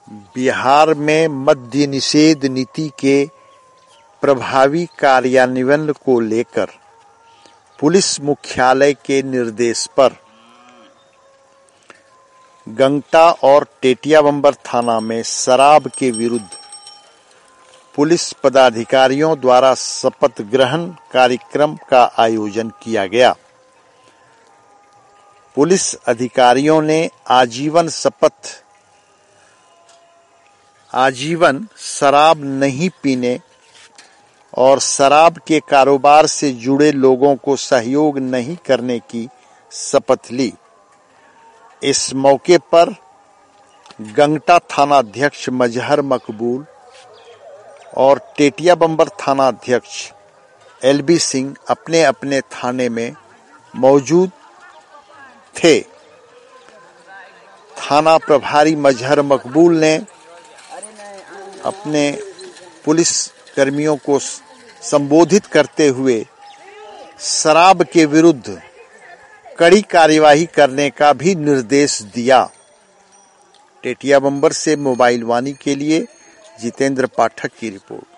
बिहार में मद्य निषेध नीति के प्रभावी कार्यान्वयन को लेकर पुलिस मुख्यालय के निर्देश पर गंगटा और टेटियाबंबर थाना में शराब के विरुद्ध पुलिस पदाधिकारियों द्वारा शपथ ग्रहण कार्यक्रम का आयोजन किया गया। पुलिस अधिकारियों ने आजीवन शराब नहीं पीने और शराब के कारोबार से जुड़े लोगों को सहयोग नहीं करने की शपथ ली। इस मौके पर गंगटा थाना अध्यक्ष मजहर मकबूल और टेटियाबंबर थाना अध्यक्ष एलबी सिंह अपने अपने थाने में मौजूद थे। थाना प्रभारी मजहर मकबूल ने अपने पुलिस कर्मियों को संबोधित करते हुए शराब के विरुद्ध कड़ी कार्यवाही करने का भी निर्देश दिया। टेटियाबंबर से मोबाइल वाणी के लिए जितेंद्र पाठक की रिपोर्ट।